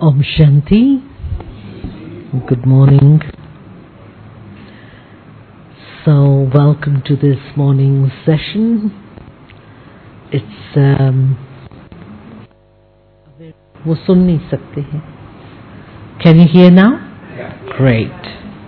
Om Shanti. Good morning. So, welcome to this morning's session. It's वो सुन नहीं सकते हैं. Can you hear now? Yeah. Great.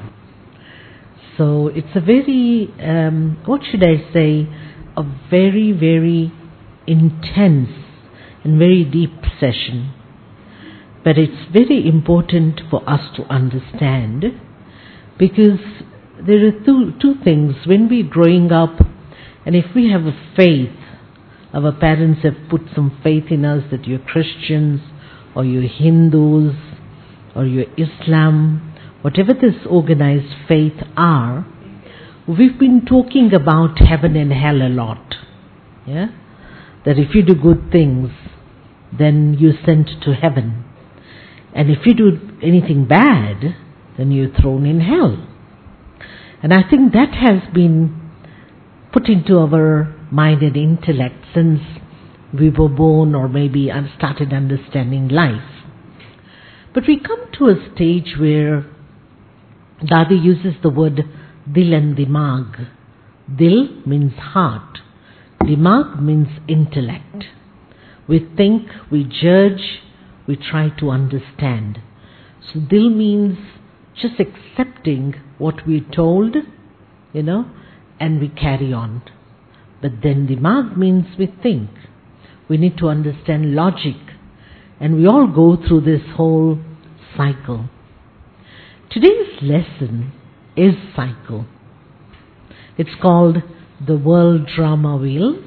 So it's a very what should I say? A very, very intense and very deep session. But it's very important for us to understand, because there are two things. When we're growing up, and if we have a faith, our parents have put some faith in us that you're Christians or you're Hindus or you're Islam, whatever this organized faith are, we've been talking about heaven and hell a lot. Yeah? That if you do good things, then you're sent to heaven. And if you do anything bad, then you're thrown in hell. And I think that has been put into our mind and intellect since we were born, or maybe started understanding life. But we come to a stage where Dadi uses the word dil and dimag. Dil means heart. Dimag means intellect. We think, we judge, we try to understand. So dil means just accepting what we're told, and we carry on. But then dimag means we think. We need to understand logic. And we all go through this whole cycle. Today's lesson is cycle. It's called the World Drama Wheel.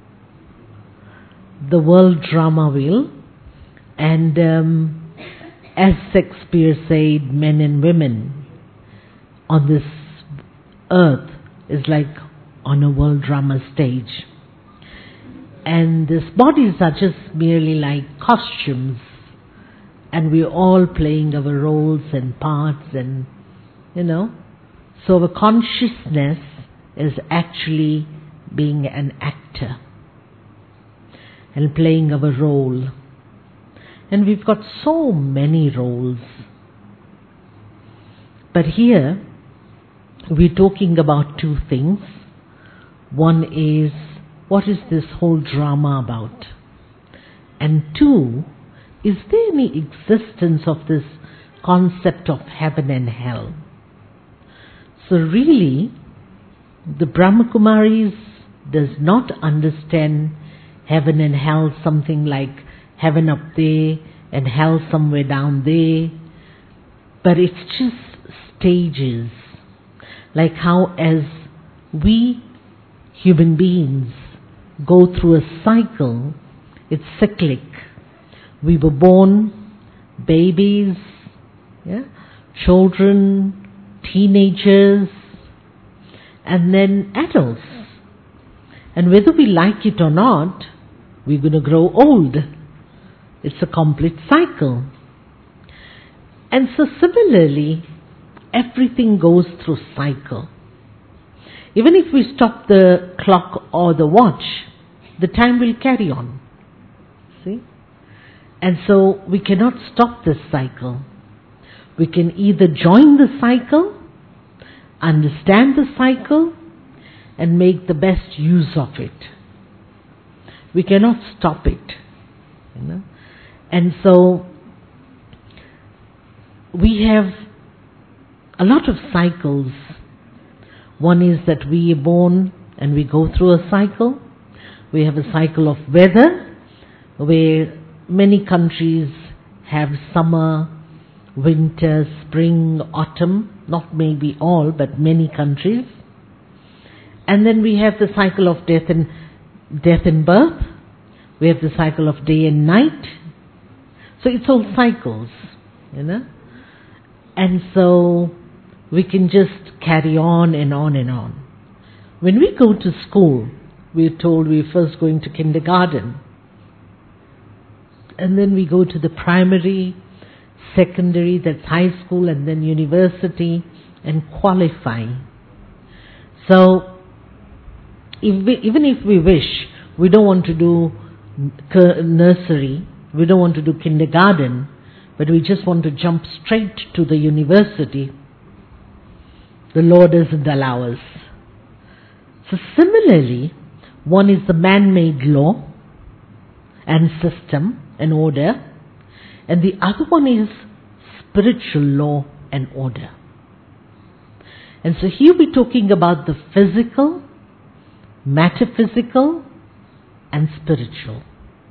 The World Drama Wheel. And as Shakespeare said, men and women on this earth is like on a world drama stage. And these bodies are just merely like costumes. And we're all playing our roles and parts and, So our consciousness is actually being an actor and playing our role. And we've got so many roles. But here, we're talking about two things. One is, what is this whole drama about? And two, is there any existence of this concept of heaven and hell? So really, the Brahmakumaris does not understand heaven and hell something like heaven up there and hell somewhere down there. But it's just stages. Like how as we human beings go through a cycle, it's cyclic. We were born babies, children, teenagers, and then adults. And whether we like it or not, we're going to grow old. It's a complete cycle. And so similarly, everything goes through cycle. Even if we stop the clock or the watch, the time will carry on. See? And so we cannot stop this cycle. We can either join the cycle, understand the cycle, and make the best use of it. We cannot stop it. And so we have a lot of cycles. One is that we are born and we go through a cycle. We have a cycle of weather, where many countries have summer, winter, spring, autumn. Not maybe all, but many countries. And then we have the cycle of death and birth. We have the cycle of day and night. So it's all cycles, And so we can just carry on and on and on. When we go to school, we're told we're first going to kindergarten. And then we go to the primary, secondary, that's high school, and then university, and qualify. So even if we wish, we don't want to do nursery, we don't want to do kindergarten, but we just want to jump straight to the university, the Lord doesn't allow us. So similarly, one is the man-made law and system and order, and the other one is spiritual law and order. And so here we're talking about the physical, metaphysical, and spiritual.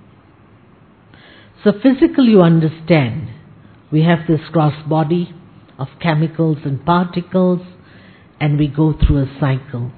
So physical, you understand, we have this gross body of chemicals and particles, and we go through a cycle.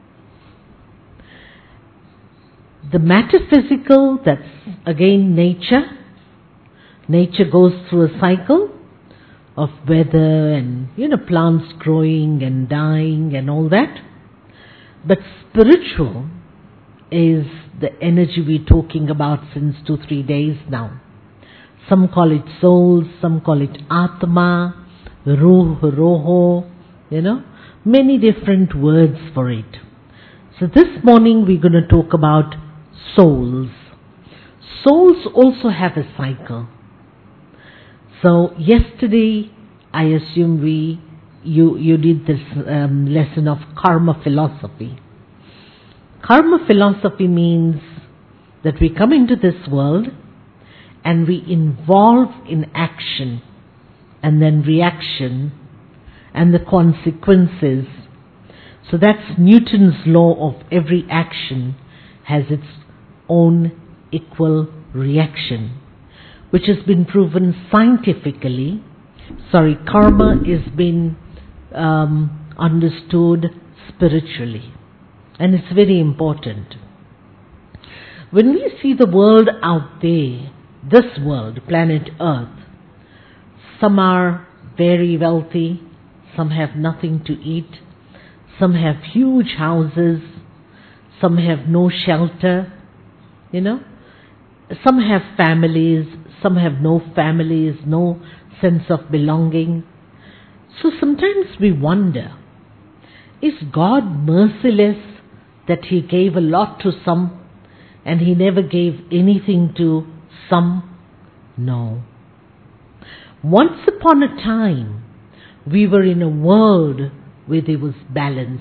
The metaphysical, that's again nature. Nature goes through a cycle of weather and, plants growing and dying and all that. But spiritual is the energy we're talking about since 2-3 days now. Some call it soul, some call it Atma, Ruh, Roho, many different words for it. So this morning we're going to talk about souls. Souls also have a cycle. So yesterday, I assume you did this lesson of karma philosophy. Karma philosophy means that we come into this world and we involve in action and then reaction and the consequences. So that's Newton's law of every action has its own equal reaction, which has been proven scientifically. Karma is been understood spiritually, and it's very important. When we see the world out there, this world, planet Earth, some are very wealthy, some have nothing to eat, some have huge houses, some have no shelter, some have families, some have no families, no sense of belonging. So sometimes we wonder, is God merciless that He gave a lot to some and He never gave anything to some? No. Once upon a time, we were in a world where there was balance.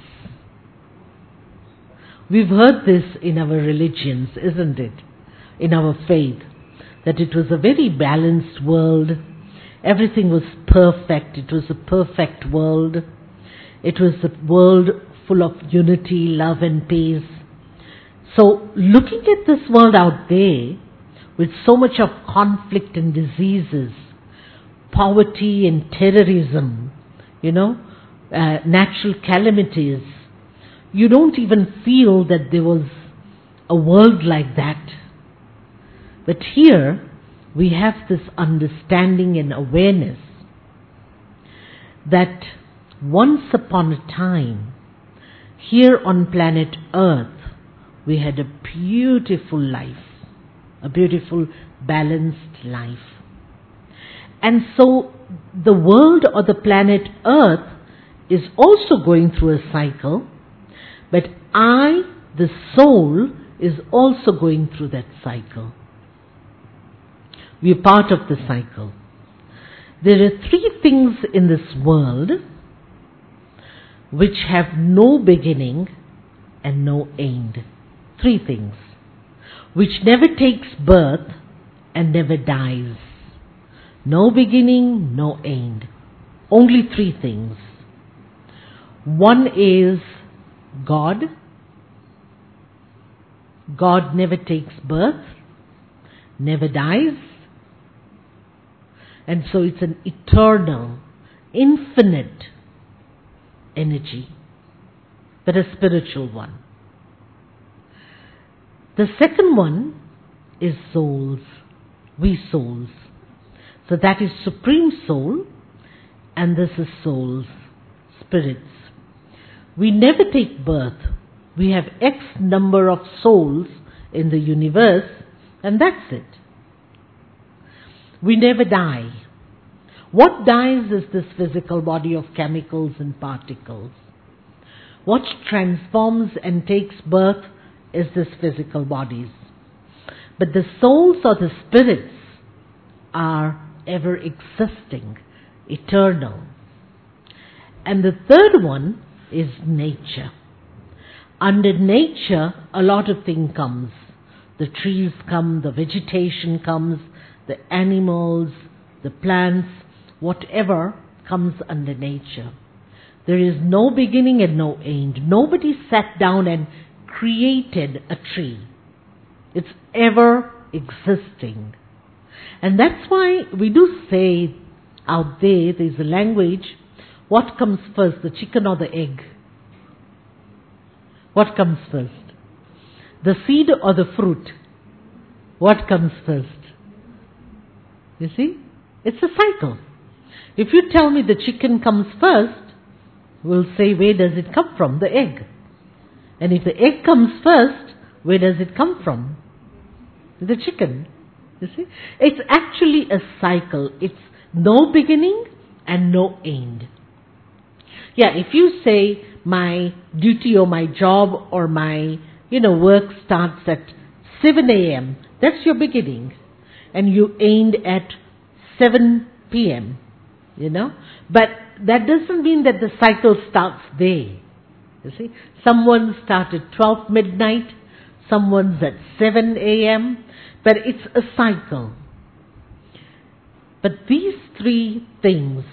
We've heard this in our religions, isn't it? In our faith, that it was a very balanced world. Everything was perfect. It was a perfect world. It was a world full of unity, love and peace. So looking at this world out there with so much of conflict and diseases, poverty and terrorism, natural calamities, you don't even feel that there was a world like that. But here we have this understanding and awareness that once upon a time, here on planet Earth, we had a beautiful life, a beautiful balanced life. And so the world or the planet Earth is also going through a cycle, but I, the soul, is also going through that cycle. We are part of the cycle. There are 3 things in this world which have no beginning and no end. 3 things. Which never takes birth and never dies. No beginning, no end. Only 3 things. One is God. God never takes birth, never dies. And so it's an eternal, infinite energy, but a spiritual one. The second one is souls, we souls. So that is Supreme Soul, and this is souls, spirits. We never take birth. We have X number of souls in the universe, and that's it. We never die. What dies is this physical body of chemicals and particles. What transforms and takes birth is this physical bodies. But the souls or the spirits are ever existing, eternal. And the third one is nature. Under nature, a lot of things comes. The trees come, the vegetation comes, the animals, the plants, whatever comes under nature. There is no beginning and no end. Nobody sat down and created a tree. It's ever existing. And that's why we do say out there's a language, what comes first, the chicken or the egg? What comes first? The seed or the fruit? What comes first? You see? It's a cycle. If you tell me the chicken comes first, we'll say, where does it come from? The egg. And if the egg comes first, where does it come from? The chicken. You see? It's actually a cycle. It's no beginning and no end. Yeah, if you say my duty or my job or my, work starts at 7 a.m., that's your beginning. And you end at 7 p.m., But that doesn't mean that the cycle starts there. You see, someone started 12 midnight, someone's at 7 a.m., but it's a cycle. But these three things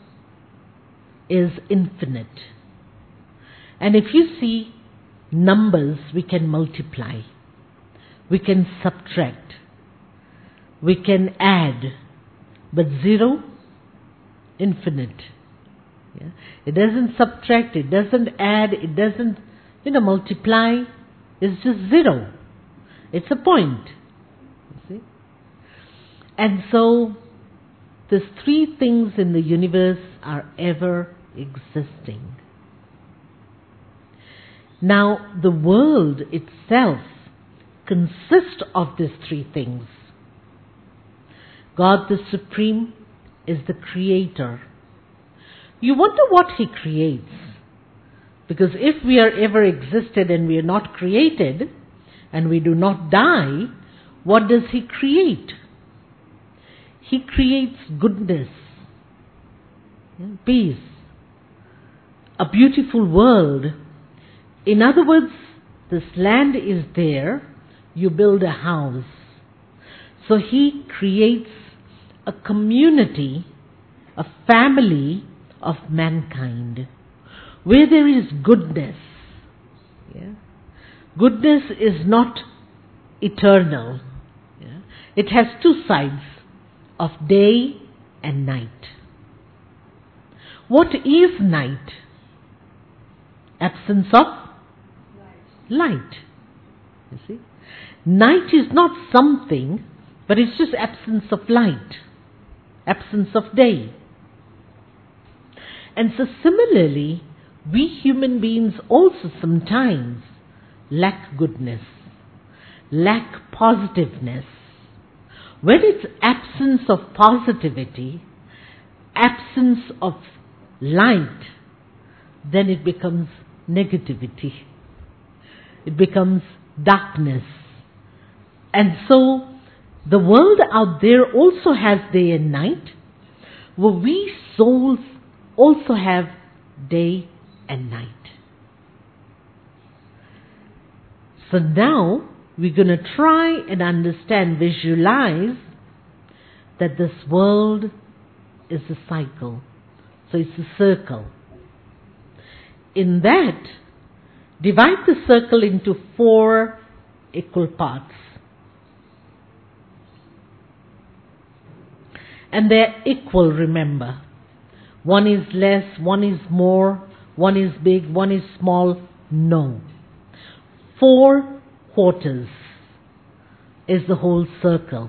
is infinite. And if you see numbers, we can multiply, we can subtract, we can add, but zero, infinite. Yeah? It doesn't subtract, it doesn't add, it doesn't, multiply. It's just zero. It's a point. You see? And so, these three things in the universe are ever existing. Now, the world itself consists of these three things. God the Supreme is the creator. You wonder what He creates. Because if we are ever existed and we are not created, and we do not die, what does He create? He creates goodness, peace, a beautiful world. In other words, this land is there, you build a house. So He creates a community, a family of mankind, where there is goodness. Yeah? Goodness is not eternal. Yeah? It has two sides, of day and night. What is night? Absence of light. You see? Night is not something, but it's just absence of light, absence of day. And so similarly, we human beings also sometimes lack goodness, lack positiveness. When it's absence of positivity, absence of light, then it becomes negativity. It becomes darkness. And so the world out there also has day and night, where we souls also have day and night. So now we're going to try and understand, visualize that this world is a cycle. So it's a circle. In that, divide the circle into 4 equal parts. And they're equal, remember. One is less, one is more, one is big, one is small. No. 4 quarters is the whole circle.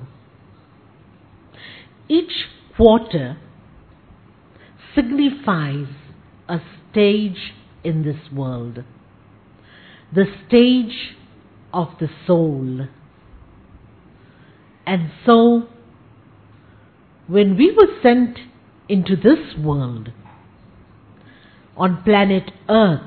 Each quarter signifies a stage in this world. The stage of the soul. And so, when we were sent into this world, on planet Earth,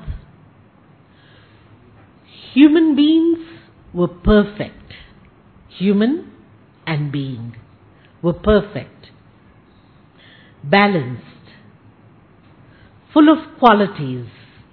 human beings were perfect. Human and being were perfect. balanced, full of qualities.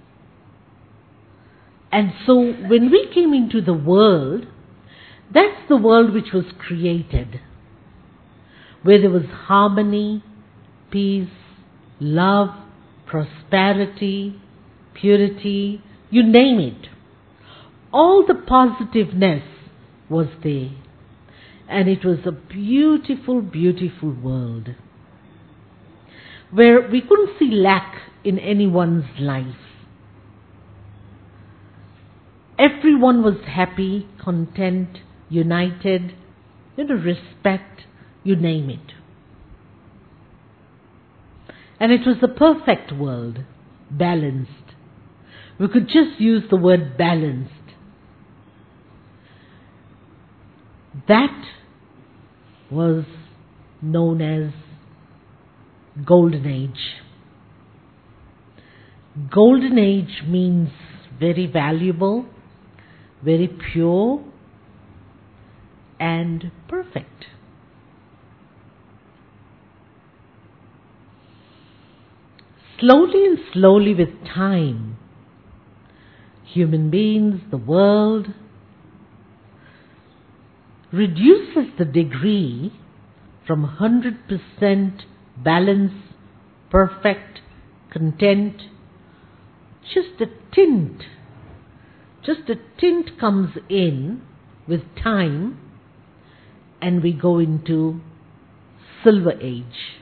And so when we came into the world, that's the world which was created, where there was harmony, peace, love, prosperity, purity, you name it. All the positiveness was there. And it was a beautiful, beautiful world, where we couldn't see lack in anyone's life. Everyone was happy, content, united, respect, you name it. And it was the perfect world, balanced. We could just use the word balanced. That was known as Golden Age. Golden Age means very valuable, very pure, and perfect. Slowly and slowly with time, human beings, the world, reduces the degree from 100% balance, perfect, content, just a tint comes in with time, and we go into Silver Age.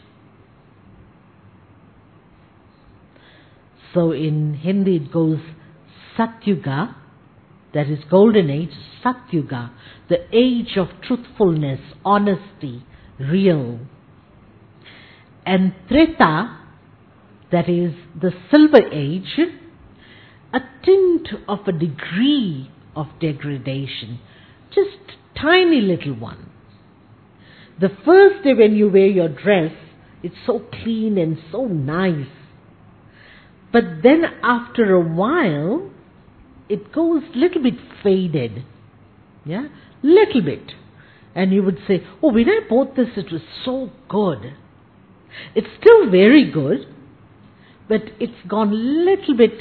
So in Hindi it goes Satyuga, that is Golden Age, Satyuga, the age of truthfulness, honesty, real. And Treta, that is the Silver Age, a tint of a degree of degradation, just tiny little one. The first day when you wear your dress, it's so clean and so nice. But then after a while, it goes little bit faded. Yeah, little bit. And you would say, oh, when I bought this, it was so good. It's still very good, but it's gone little bit,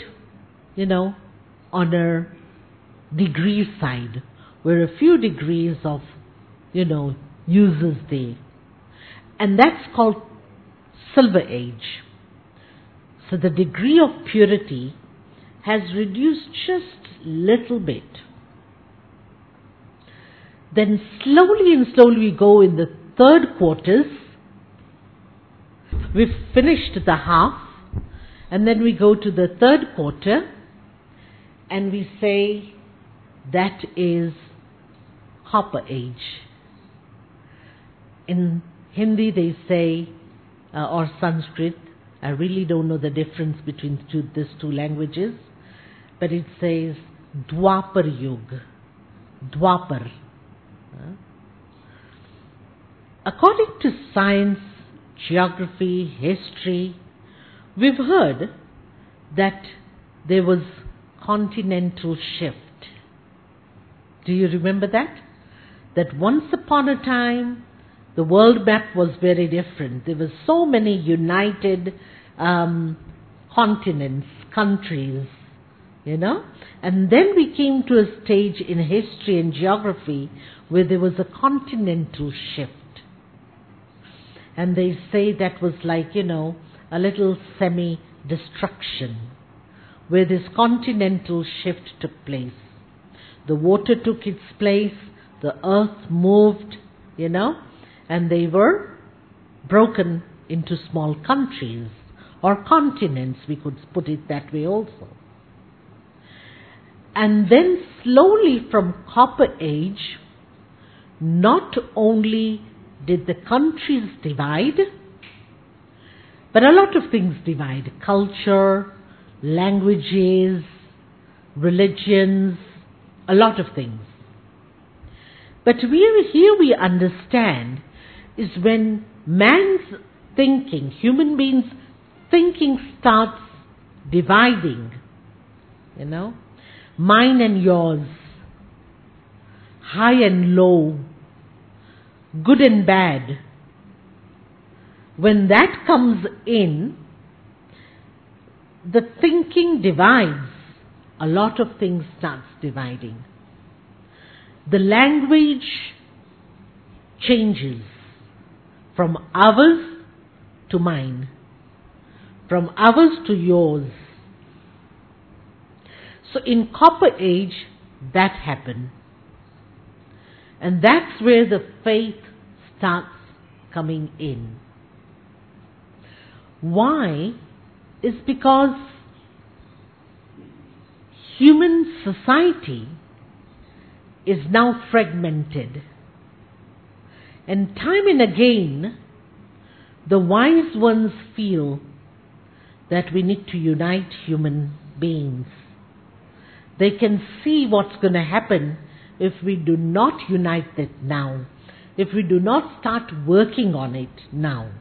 on a degree side, where a few degrees of, uses there. And that's called Silver Age. So the degree of purity has reduced just little bit. Then slowly and slowly we go in the third quarters. We've finished the half, and then we go to the third quarter, and we say that is Copper Age. In Hindi they say, or Sanskrit, I really don't know the difference between these two languages, but it says Dwapar Yug. Dwapar. According to science, geography, history, we've heard that there was continental shift. Do you remember that? That once upon a time, the world map was very different. There were so many united continents, countries, And then we came to a stage in history and geography where there was a continental shift. And they say that was like, a little semi-destruction, where this continental shift took place. The water took its place, the earth moved, and they were broken into small countries, or continents, we could put it that way also. And then slowly from Copper Age, not only did the countries divide, but a lot of things divide. Culture, languages, religions, a lot of things. But here we understand is when man's thinking, human beings' thinking starts dividing, mine and yours, high and low, good and bad. When that comes in, the thinking divides. A lot of things starts dividing. The language changes from ours to mine, from ours to yours. So in Copper Age, that happened. And that's where the faith starts coming in. Why? Is because human society is now fragmented. And time and again, the wise ones feel that we need to unite human beings. They can see what's going to happen if we do not unite it now, if we do not start working on it now.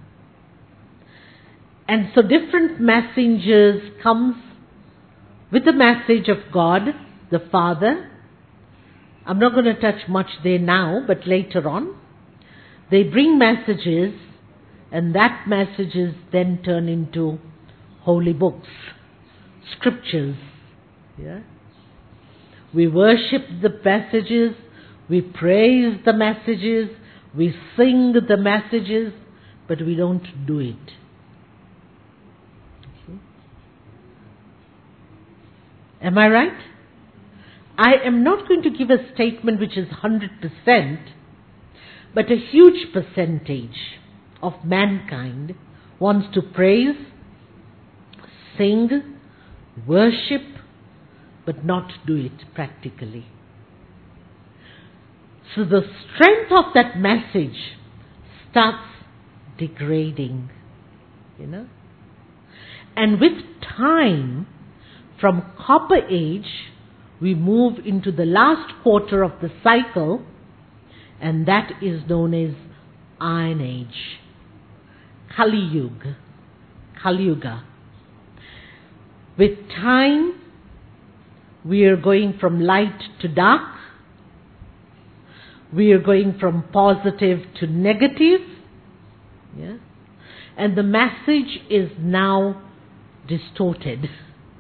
And so different messengers comes with the message of God, the Father. I'm not going to touch much there now, but later on. They bring messages, and that messages then turn into holy books, scriptures. Yeah? We worship the messages, we praise the messages, we sing the messages, but we don't do it. Am I right? I am not going to give a statement which is 100%, but a huge percentage of mankind wants to praise, sing, worship, but not do it practically. So the strength of that message starts degrading, And with time, from Copper Age, we move into the last quarter of the cycle, and that is known as Iron Age. Kali Yuga. With time, we are going from light to dark. We are going from positive to negative. Yeah? And the message is now distorted.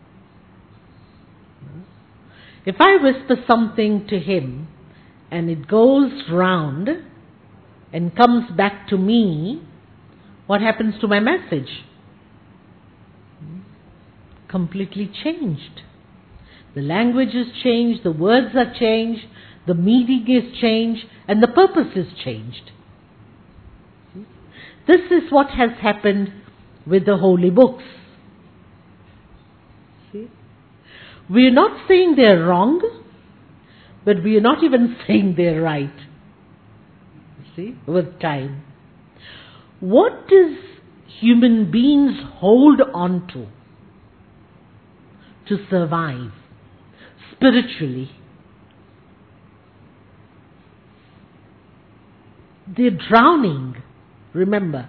If I whisper something to him and it goes round and comes back to me, what happens to my message? Completely changed. The language is changed, the words are changed, the meaning is changed, and the purpose is changed. This is what has happened with the holy books. We are not saying they're wrong, but we are not even saying they're right. With time. What does human beings hold on to survive spiritually? They're drowning, remember.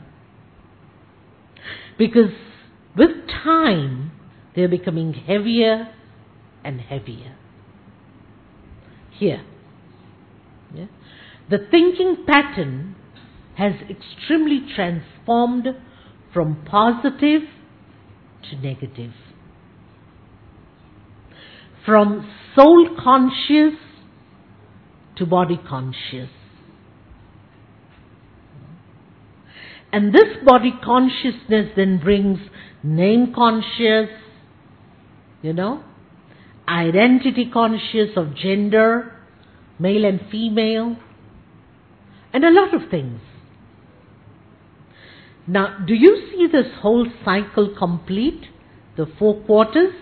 Because with time, they're becoming heavier and heavier. Here. Yeah? The thinking pattern has extremely transformed from positive to negative. From soul conscious to body conscious. And this body consciousness then brings name conscious, identity conscious of gender, male and female, and a lot of things. Now, do you see this whole cycle complete? The 4 quarters?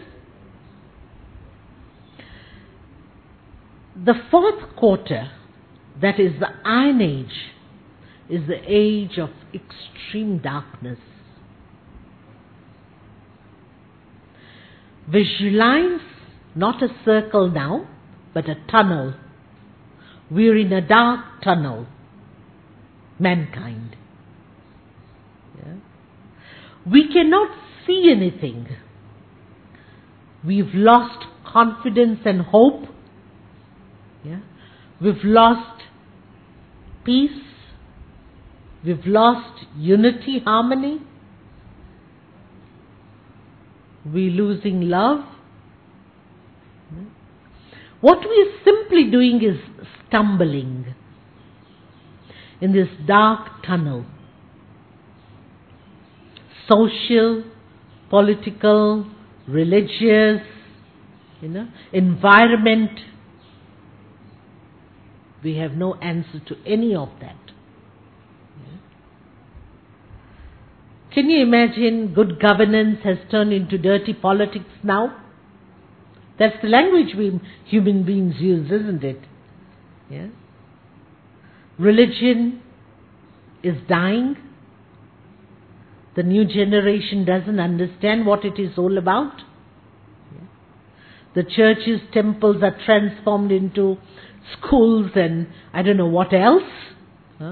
The 4th quarter, that is the Iron Age, is the age of extreme darkness. Visualize not a circle now, but a tunnel. We're in a dark tunnel. Mankind. Yeah? We cannot see anything. We've lost confidence and hope. Yeah? We've lost peace. We've lost unity, harmony. We're losing love. What we're simply doing is stumbling in this dark tunnel. Social, political, religious, environment. We have no answer to any of that. Can you imagine good governance has turned into dirty politics now? That's the language we human beings use, isn't it? Yeah. Religion is dying. The new generation doesn't understand what it is all about. Yeah. The churches, temples are transformed into schools and I don't know what else. Huh?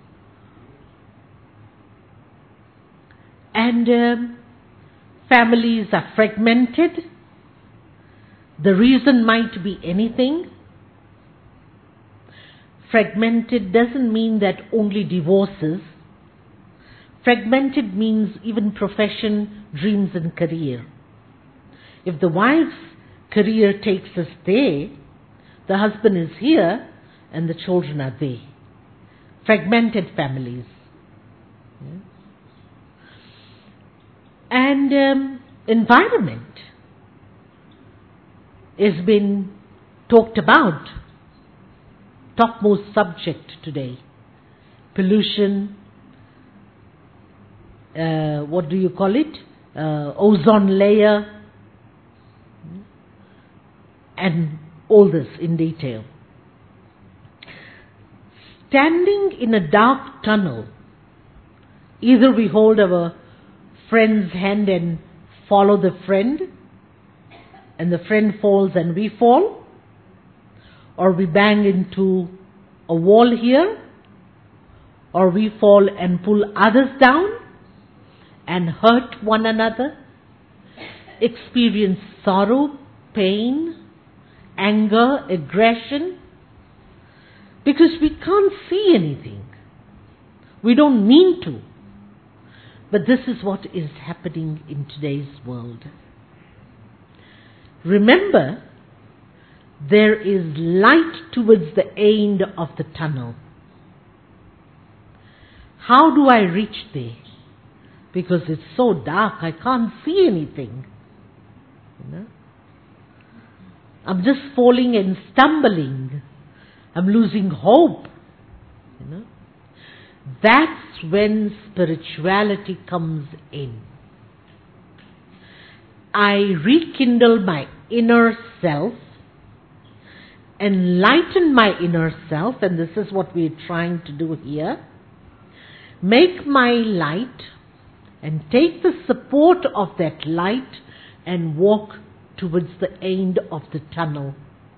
And families are fragmented. The reason might be anything. Fragmented doesn't mean that only divorces. Fragmented means even profession, dreams and career. If the wife's career takes us there, the husband is here and the children are there. Fragmented families. Yeah. And environment has been talked about. Topmost subject today. Pollution, what do you call it? Ozone layer, and all this in detail. Standing in a dark tunnel, either we hold our friend's hand and follow the friend, and the friend falls and we fall, or we bang into a wall here, or we fall and pull others down and hurt one another, experience sorrow, pain, anger, aggression, because we can't see anything. We don't mean to. But this is what is happening in today's world. Remember, there is light towards the end of the tunnel. How do I reach there? Because it's so dark, I can't see anything. I'm just falling and stumbling. I'm losing hope. That's when spirituality comes in. I rekindle my inner self, enlighten my inner self, and this is what we're trying to do here. Make my light and take the support of that light and walk towards the end of the tunnel.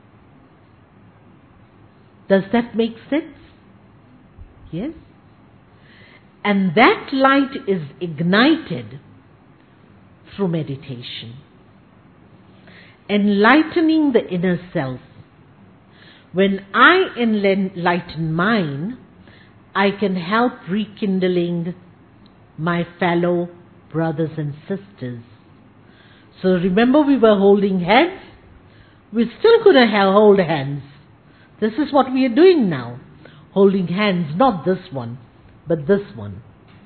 Does that make sense? Yes? And that light is ignited through meditation. Enlightening the inner self. When I enlighten mine, I can help rekindling my fellow brothers and sisters. So remember, we were holding hands. We're still going to hold hands. This is what we are doing now. Holding hands, not this one, but this one.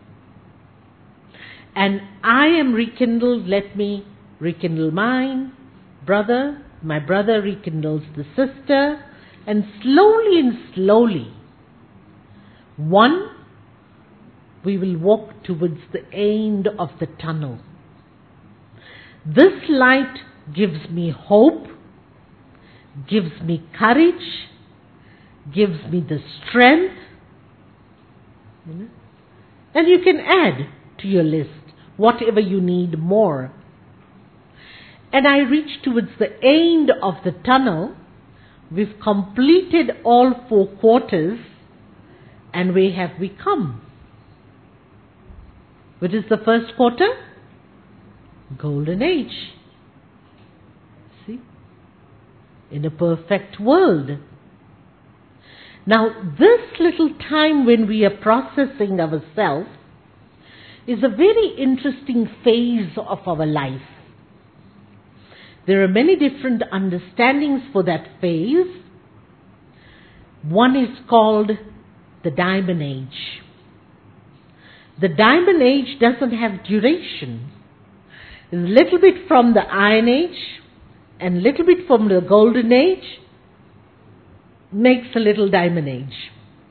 And I am rekindled, let me rekindle mine, brother, my brother rekindles the sister, and slowly, we will walk towards the end of the tunnel. This light gives me hope, gives me courage, gives me the strength. And you can add to your list whatever you need more. And I reach towards the end of the tunnel. We've completed all 4 quarters, and where have we come? What is the first quarter? Golden age. See? In a perfect world. Now, this little time when we are processing ourselves is a very interesting phase of our life. There are many different understandings for that phase. One is called the Diamond Age. The Diamond Age doesn't have duration. It's a little bit from the Iron Age and a little bit from the Golden Age makes a little Diamond Age.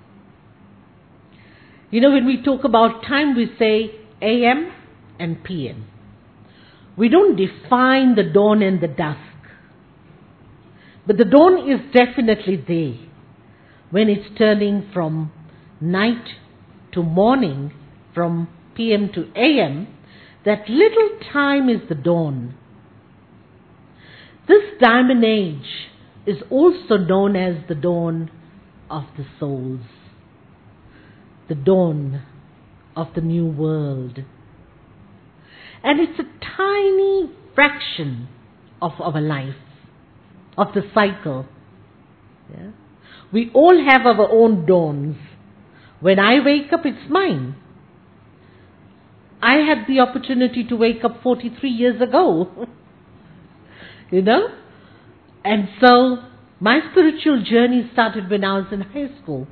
You know, when we talk about time, we say AM and PM. We don't define the dawn and the dusk. But the dawn is definitely there. When it's turning from night to morning, from PM to AM, that little time is the dawn. This Diamond Age is also known as the dawn of the souls, the dawn of the new world. And it's a tiny fraction of our life, of the cycle. Yeah? We all have our own dawns. When I wake up, it's mine. I had the opportunity to wake up 43 years ago. You know? And so, my spiritual journey started when I was in high school.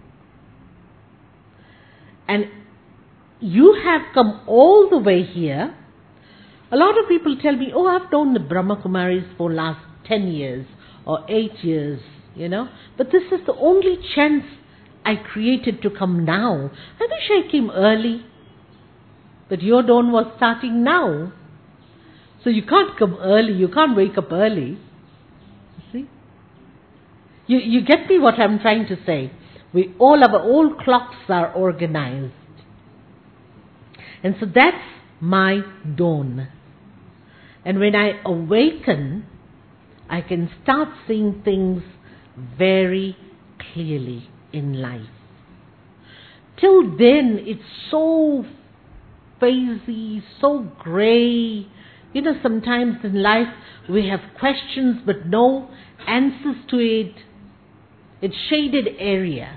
And you have come all the way here. A lot of people tell me, oh, I've known the Brahma Kumaris for last 10 years or 8 years, you know. But this is the only chance I created to come now. I wish I came early. But your dawn was starting now. So you can't come early, you can't wake up early. See? You get me what I'm trying to say. Our old clocks are organized. And so that's my dawn. And when I awaken, I can start seeing things very clearly in life. Till then, it's so hazy, so grey. You know, sometimes in life we have questions but no answers to it. It's shaded area.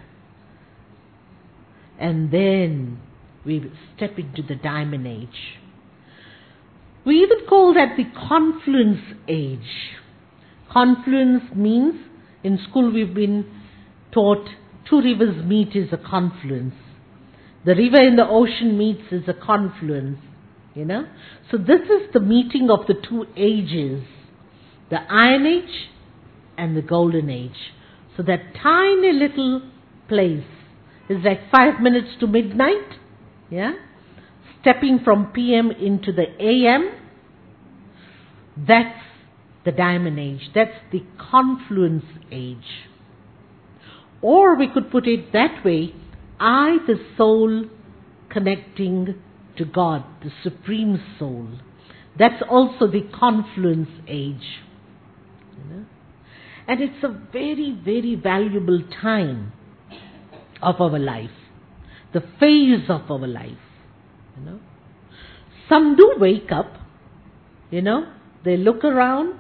And then we step into the Diamond Age. We even call that the Confluence Age. Confluence means, in school we've been taught, two rivers meet is a confluence. The river in the ocean meets is a confluence, you know. So this is the meeting of the two ages, the Iron Age and the Golden Age. So that tiny little place is like 5 minutes to midnight, yeah. Stepping from PM into the AM, that's the Diamond Age. That's the Confluence Age. Or we could put it that way, I, the soul, connecting to God, the Supreme Soul. That's also the Confluence Age. You know? And it's a very, very valuable time of our life. The phase of our life. You know? Some do wake up, you know, they look around,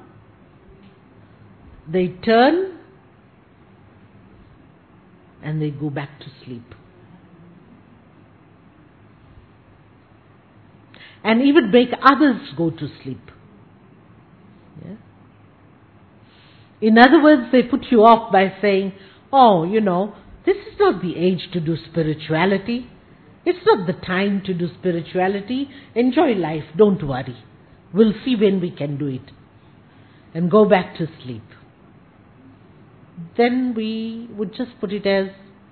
they turn, and they go back to sleep. And even make others go to sleep. Yeah? In other words, they put you off by saying, oh, you know, this is not the age to do spirituality. It's not the time to do spirituality. Enjoy life, don't worry. We'll see when we can do it. And go back to sleep. Then we would just put it as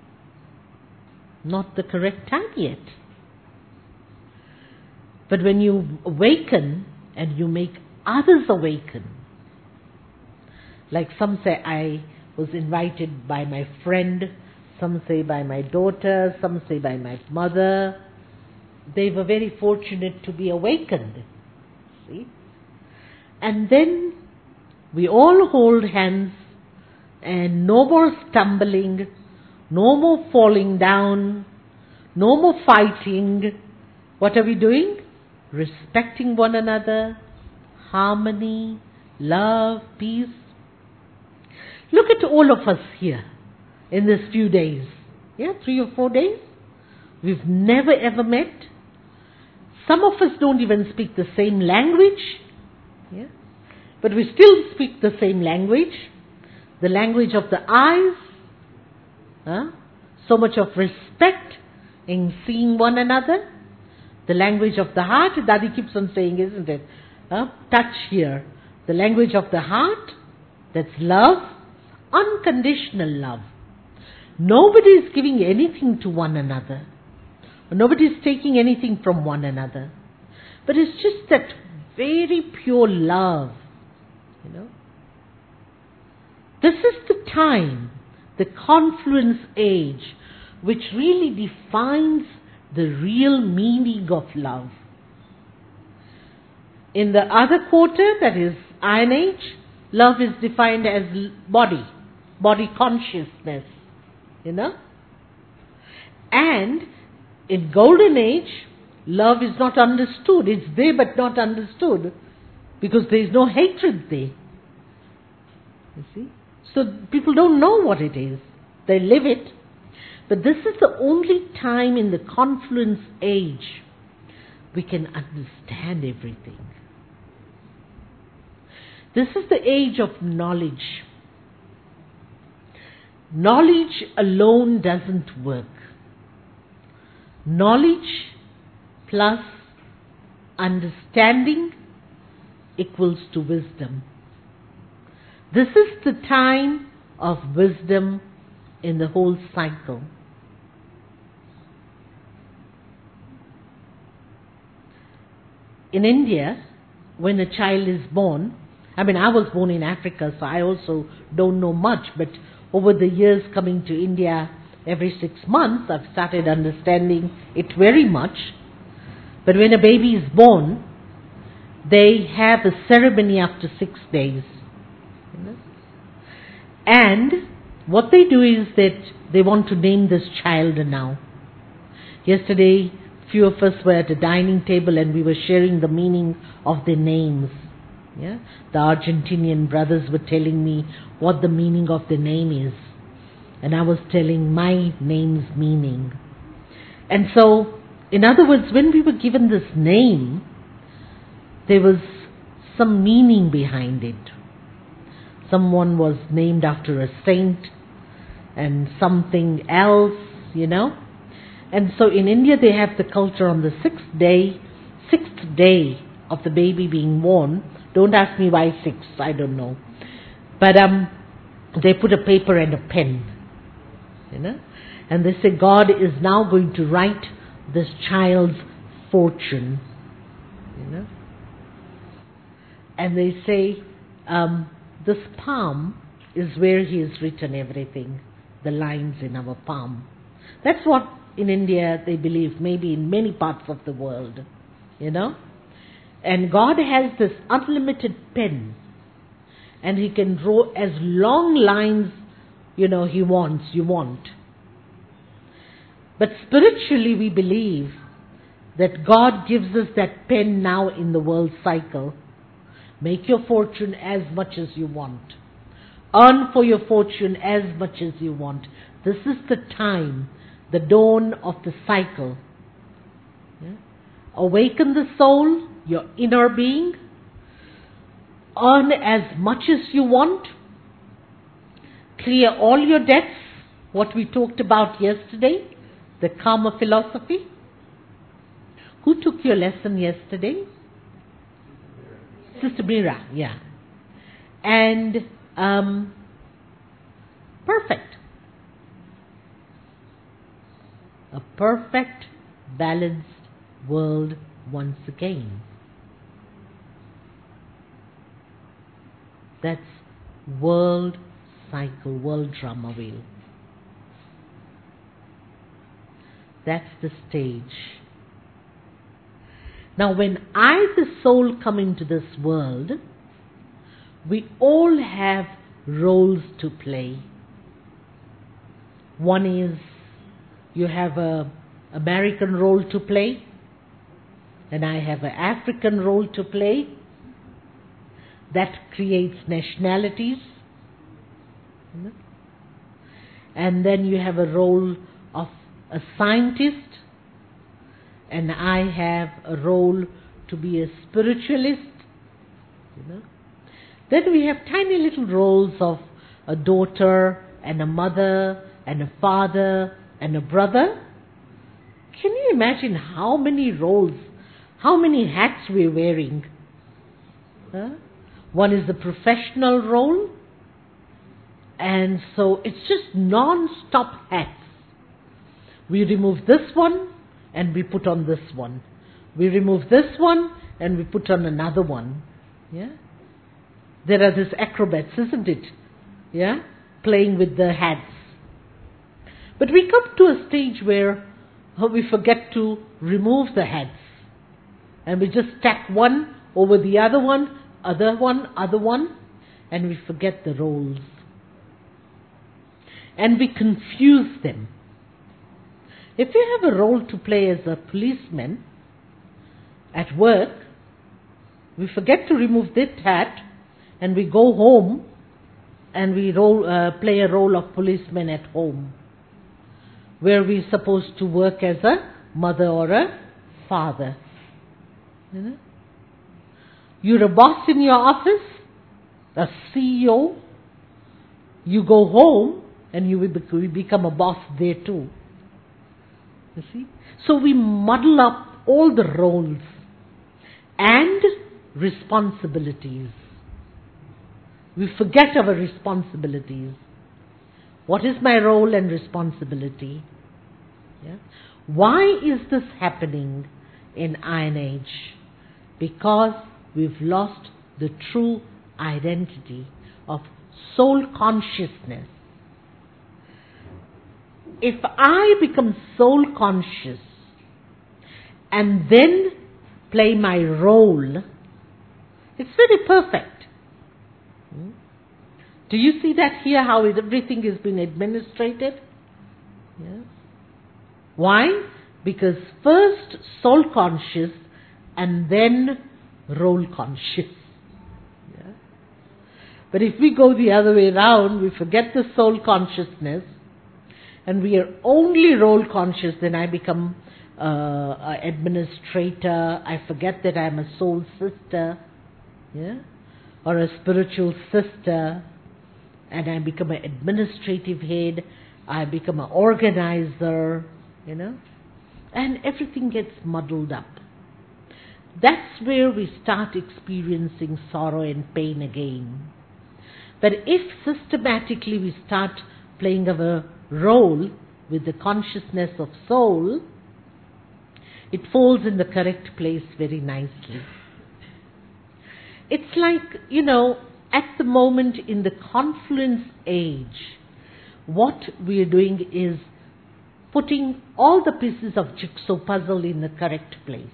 not the correct time yet. But when you awaken and you make others awaken, like some say I was invited by my friend, some say by my daughter, some say by my mother, they were very fortunate to be awakened. See? And then we all hold hands and no more stumbling, no more falling down, no more fighting. What are we doing? Respecting one another, harmony, love, peace. Look at all of us here in this few days. Yeah, 3 or 4 days. We've never ever met. Some of us don't even speak the same language. Yeah, but we still speak the same language. The language of the eyes. So much of respect in seeing one another. The language of the heart, Daddy keeps on saying, isn't it? Touch here. The language of the heart, that's love, unconditional love. Nobody is giving anything to one another. Nobody is taking anything from one another. But it's just that very pure love. This is the time, the confluence age, which really defines the real meaning of love. In the other quarter, that is Iron Age, love is defined as body consciousness, And in Golden Age, love is not understood. It's there but not understood because there is no hatred there. You see? So people don't know what it is. They live it. But this is the only time in the confluence age we can understand everything. This is the age of knowledge. Knowledge alone doesn't work. Knowledge plus understanding equals to wisdom. This is the time of wisdom in the whole cycle. In India, when a child is born, I was born in Africa, so I also don't know much, but over the years coming to India every 6 months, I've started understanding it very much. But when a baby is born, they have a ceremony after 6 days. And what they do is that they want to name this child now. Yesterday, few of us were at a dining table and we were sharing the meaning of their names. Yeah? The Argentinian brothers were telling me what the meaning of the name is. And I was telling my name's meaning. And so, in other words, when we were given this name, there was some meaning behind it. Someone was named after a saint and something else, And so in India they have the culture on the sixth day of the baby being born. Don't ask me why 6, I don't know. But they put a paper and a pen, and they say God is now going to write this child's fortune, And they say this palm is where he has written everything, the lines in our palm. That's what in India they believe, maybe in many parts of the world, And God has this unlimited pen, and he can draw as long lines, you want. But spiritually we believe that God gives us that pen now in the world cycle. Make your fortune as much as you want. Earn for your fortune as much as you want. This is the time, the dawn of the cycle. Yeah? Awaken the soul, your inner being. Earn as much as you want. Clear all your debts, what we talked about yesterday, the karma philosophy. Who took your lesson yesterday? Sister Mira, yeah. And perfect. A perfect, balanced world once again. That's world cycle, world drama wheel. That's the stage. Now when I, the soul, come into this world, we all have roles to play. One is, you have a American role to play, and I have an African role to play. That creates nationalities. And then you have a role of a scientist, and I have a role to be a spiritualist. Then we have tiny little roles of a daughter and a mother and a father and a brother. Can you imagine how many roles, how many hats we're wearing? One is the professional role, and so it's just non-stop hats. We remove this one and we put on this one. We remove this one and we put on another one. Yeah? There are these acrobats, isn't it? Yeah? Playing with the hats. But we come to a stage where we forget to remove the hats. And we just stack one over the other one, other one, and we forget the roles. And we confuse them. If you have a role to play as a policeman at work, we forget to remove that hat, and we go home and we play a role of policeman at home, where we're supposed to work as a mother or a father. You're a boss in your office, a CEO. You go home and you will become a boss there too. You see? So we muddle up all the roles and responsibilities. We forget our responsibilities. What is my role and responsibility? Yeah? Why is this happening in Iron Age? Because we've lost the true identity of soul consciousness. If I become soul conscious and then play my role, it's very perfect. Do you see that here, how everything is being administrated? Yeah. Why? Because first soul conscious and then role conscious. Yeah. But if we go the other way around, we forget the soul consciousness and we are only role conscious, then I become an administrator. I forget that I'm a soul sister, yeah, or a spiritual sister, and I become an administrative head. I become an organizer, and everything gets muddled up. That's where we start experiencing sorrow and pain again. But if systematically we start playing our role with the consciousness of soul, it falls in the correct place very nicely. It's like, at the moment in the confluence age, what we are doing is putting all the pieces of jigsaw puzzle in the correct place.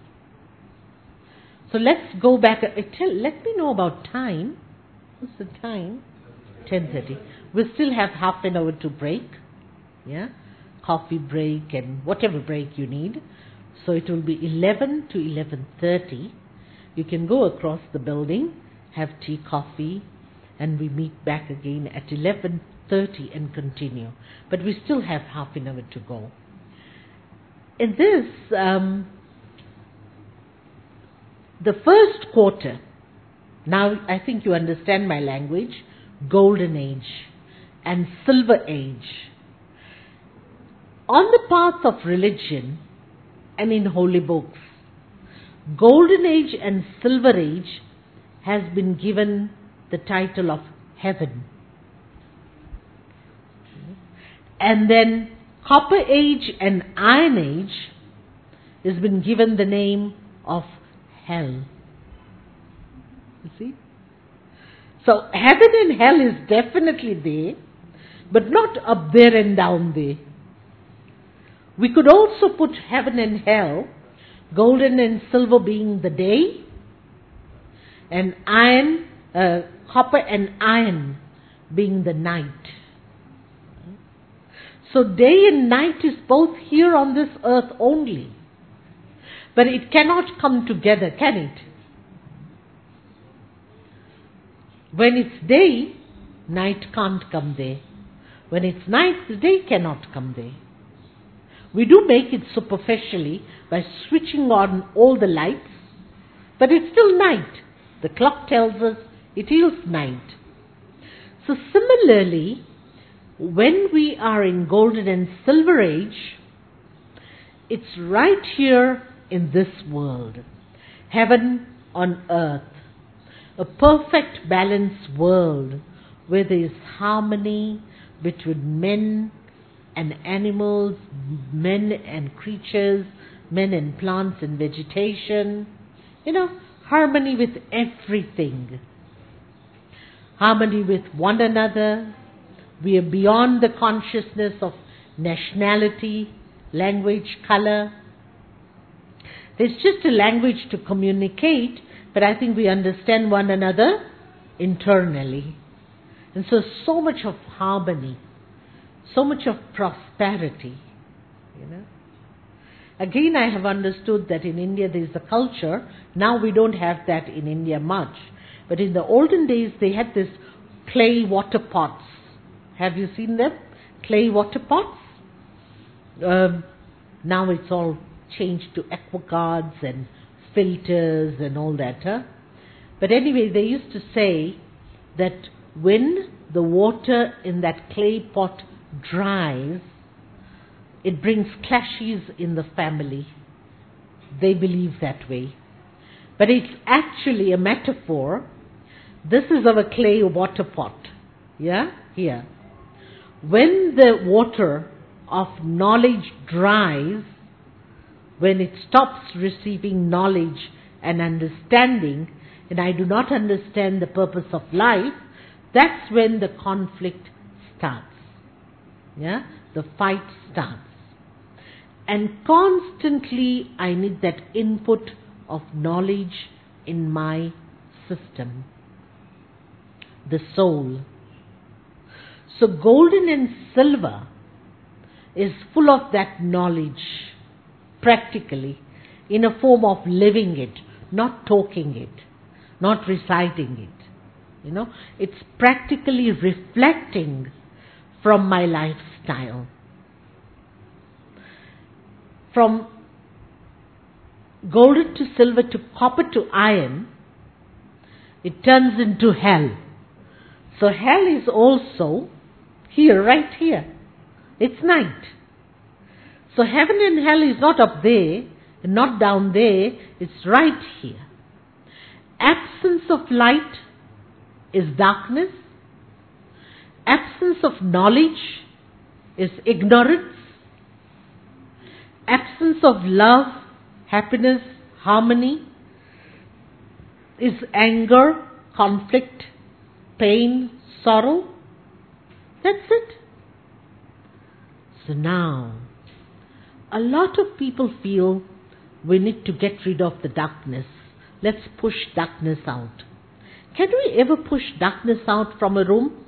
So let's go back. Let me know about time. What's the time? 10:30. We still have half an hour to break. Yeah? Coffee break and whatever break you need. So it will be 11 to 11:30. You can go across the building, have tea, coffee, and we meet back again at 11:30 and continue. But we still have half an hour to go. In this, the first quarter, now I think you understand my language, golden age and silver age. On the path of religion and in holy books, golden age and silver age has been given the title of heaven. And then copper age and iron age has been given the name of hell. You see? So heaven and hell is definitely there, but not up there and down there. We could also put heaven and hell, golden and silver being the day, and iron, copper and iron being the night. So day and night is both here on this earth only. But it cannot come together, can it? When it's day, night can't come there. When it's night, the day cannot come there. We do make it superficially by switching on all the lights, but it's still night. The clock tells us it is night. So similarly, when we are in golden and silver age, it's right here in this world, heaven on earth, a perfect balanced world where there is harmony between men and animals, men and creatures, men and plants and vegetation, harmony with everything, harmony with one another. We are beyond the consciousness of nationality, language, color. There's just a language to communicate, but I think we understand one another internally. And so much of harmony, so much of prosperity, Again, I have understood that in India there is a culture. Now we don't have that in India much. But in the olden days, they had this clay water pots. Have you seen them? Clay water pots? Now it's all changed to aquaguards and filters and all that. But anyway, they used to say that when the water in that clay pot dries, it brings clashes in the family. They believe that way. But it's actually a metaphor. This is our clay water pot. Yeah? Here. When the water of knowledge dries, when it stops receiving knowledge and understanding, and I do not understand the purpose of life, that's when the conflict starts. Yeah? The fight starts. And constantly I need that input of knowledge in my system, the soul. So golden and silver is full of that knowledge, practically, in a form of living it, not talking it, not reciting it. It's practically reflecting from my lifestyle. From golden to silver to copper to iron, it turns into hell. So hell is also here, right here. It's night. So heaven and hell is not up there, and not down there, it's right here. Absence of light is darkness. Absence of knowledge is ignorance. Absence of love, happiness, harmony is anger, conflict, pain, sorrow. That's it. So now, a lot of people feel we need to get rid of the darkness. Let's push darkness out. Can we ever push darkness out from a room?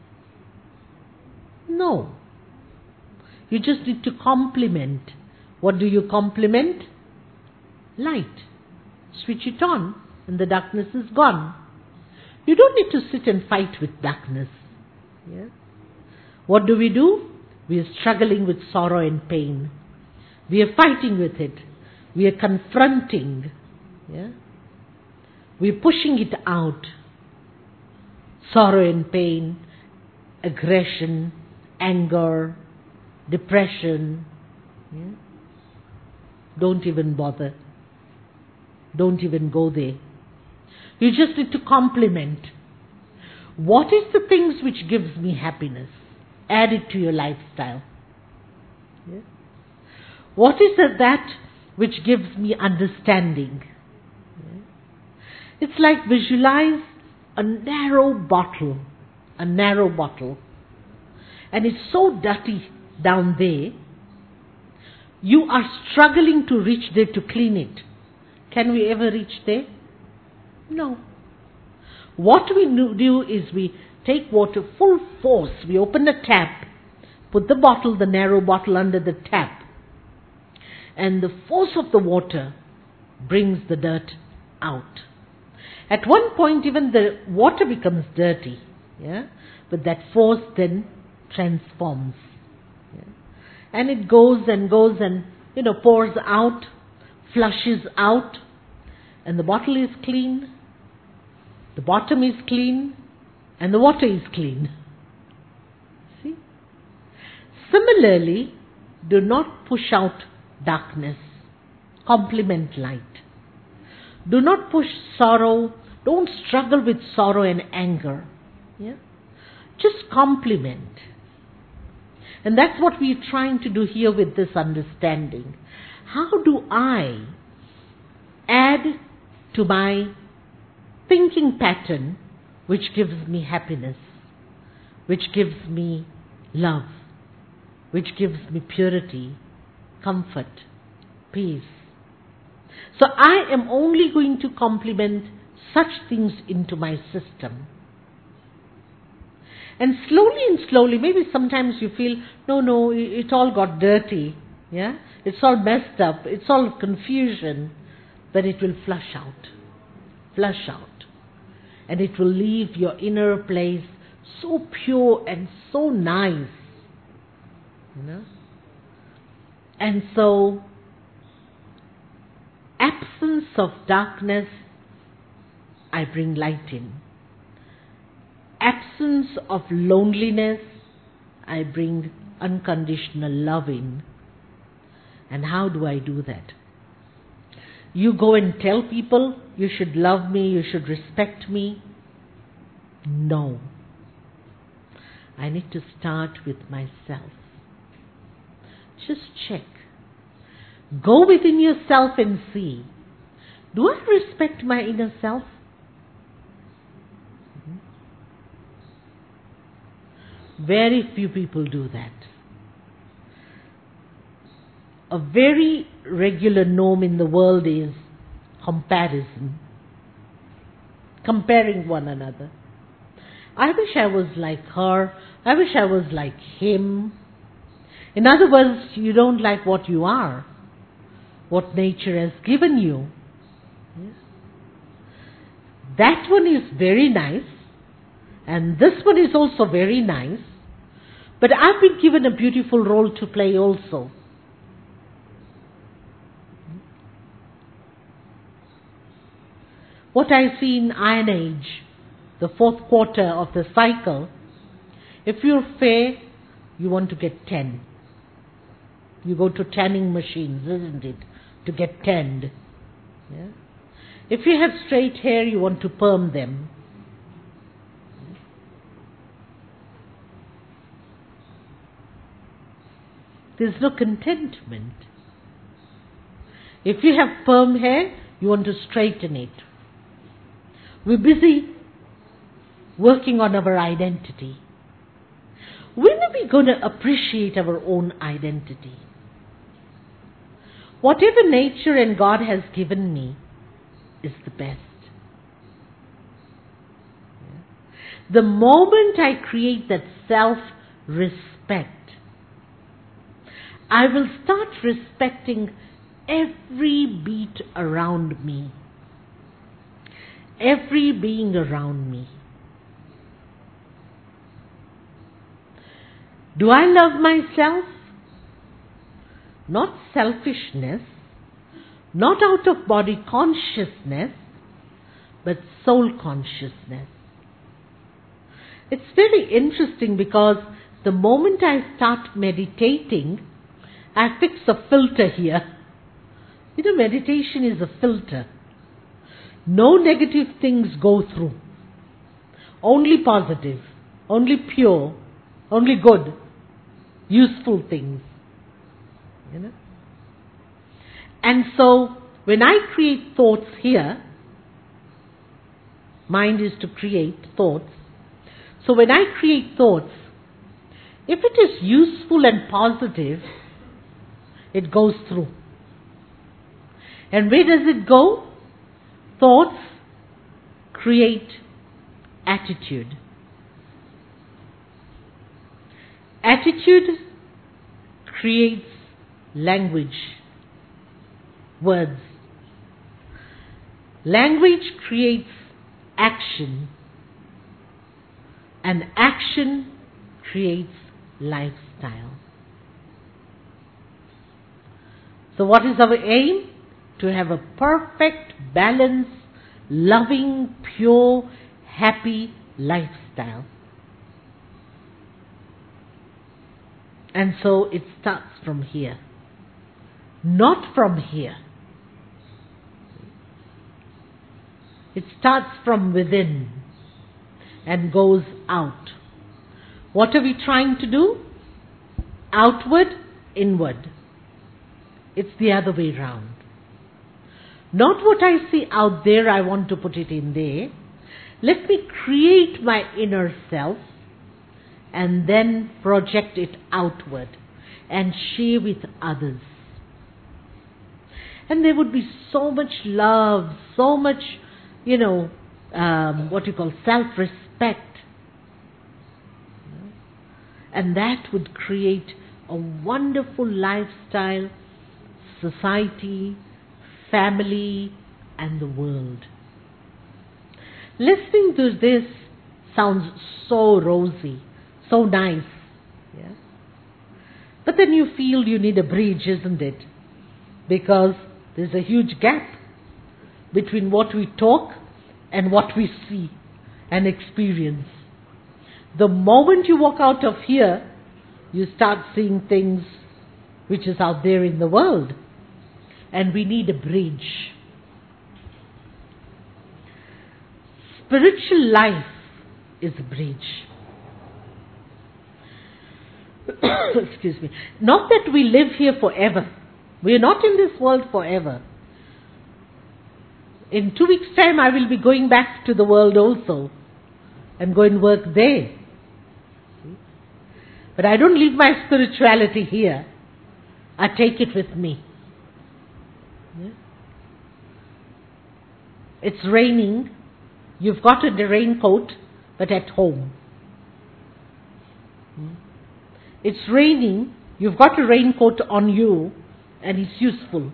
No. You just need to complement. What do you complement? Light. Switch it on and the darkness is gone. You don't need to sit and fight with darkness. Yeah? What do? We are struggling with sorrow and pain. We are fighting with it. We are confronting. Yeah? We are pushing it out. Sorrow and pain, aggression, anger, depression. Yeah? Don't even bother. Don't even go there. You just need to complement. What is the things which gives me happiness? Add it to your lifestyle. Yeah? What is that which gives me understanding? Yeah? It's like visualize a narrow bottle. And it's so dirty down there. You are struggling to reach there to clean it. Can we ever reach there? No. What we do is we take water full force. We open the tap, put the narrow bottle under the tap. And the force of the water brings the dirt out. At one point even the water becomes dirty. Yeah? But that force then transforms. Yeah. And it goes and goes and, pours out, flushes out, and the bottle is clean, the bottom is clean, and the water is clean. See? Similarly, do not push out darkness. Complement light. Do not push sorrow. Don't struggle with sorrow and anger. Yeah? Just complement. And that's what we're trying to do here with this understanding. How do I add to my thinking pattern which gives me happiness, which gives me love, which gives me purity, comfort, peace? So I am only going to complement such things into my system. And slowly, maybe sometimes you feel, no, it all got dirty. Yeah? It's all messed up. It's all confusion. But it will flush out. And it will leave your inner place so pure and so nice. And so, absence of darkness, I bring light in. Absence of loneliness, I bring unconditional love in. And how do I do that? You go and tell people, you should love me, you should respect me. No. I need to start with myself. Just check. Go within yourself and see, do I respect my inner self? Very few people do that. A very regular norm in the world is comparison. Comparing one another. I wish I was like her. I wish I was like him. In other words, you don't like what you are, what nature has given you. Yes. That one is very nice, and this one is also very nice, but I've been given a beautiful role to play also. What I see in Iron Age, the fourth quarter of the cycle, if you're fair, you want to get 10. You go to tanning machines, isn't it, to get tanned. Yeah? If you have straight hair, you want to perm them. There's no contentment. If you have perm hair, you want to straighten it. We're busy working on our identity. When are we going to appreciate our own identity? Whatever nature and God has given me is the best. The moment I create that self-respect, I will start respecting every beat around me, every being around me. Do I love myself? Not selfishness, not out of body consciousness, but soul consciousness. It's very interesting because the moment I start meditating, I fix a filter here. Meditation is a filter. No negative things go through. Only positive, only pure, only good, useful things. And so, when I create thoughts here, mind is to create thoughts. So when I create thoughts, if it is useful and positive, it goes through. And where does it go? Thoughts create attitude. Attitude creates language, words. Language creates action. And action creates lifestyle. So what is our aim? To have a perfect, balanced, loving, pure, happy lifestyle. And so it starts from here, not from here. It starts from within and goes out. What are we trying to do? Outward, inward. It's the other way round. Not what I see out there, I want to put it in there. Let me create my inner self and then project it outward and share with others. And there would be so much love, so much, self-respect. And that would create a wonderful lifestyle, society, family, and the world. Listening to this sounds so rosy, so nice. Yeah? But then you feel you need a bridge, isn't it? Because there's a huge gap between what we talk and what we see and experience. The moment you walk out of here, you start seeing things which is out there in the world. And we need a bridge. Spiritual life is a bridge. Excuse me. Not that we live here forever. We are not in this world forever. In 2 weeks' time, I will be going back to the world also and go and work there. But I don't leave my spirituality here. I take it with me. It's raining. You've got a raincoat, but at home. It's raining. You've got a raincoat on you, and it's useful.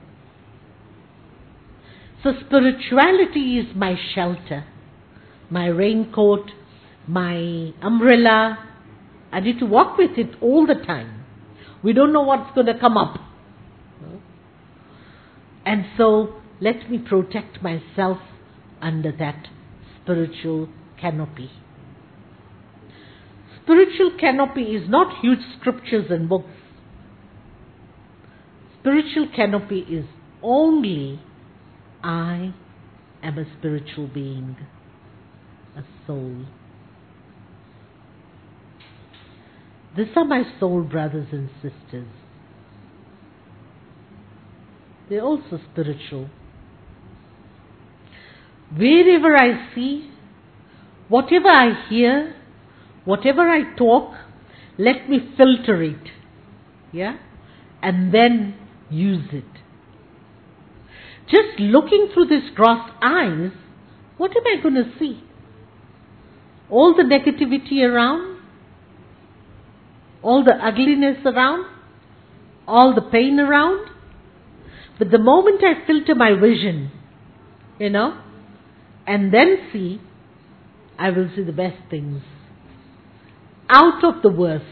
So spirituality is my shelter, my raincoat, my umbrella. I need to walk with it all the time. We don't know what's going to come up. And so let me protect myself under that spiritual canopy. Spiritual canopy is not huge scriptures and books. Spiritual canopy is only I am a spiritual being, a soul. These are my soul brothers and sisters. They're also spiritual. Wherever I see, whatever I hear, whatever I talk, let me filter it. Yeah? And then use it. Just looking through this gross eyes, what am I going to see? All the negativity around? All the ugliness around? All the pain around? But the moment I filter my vision, and then see, I will see the best things. Out of the worst.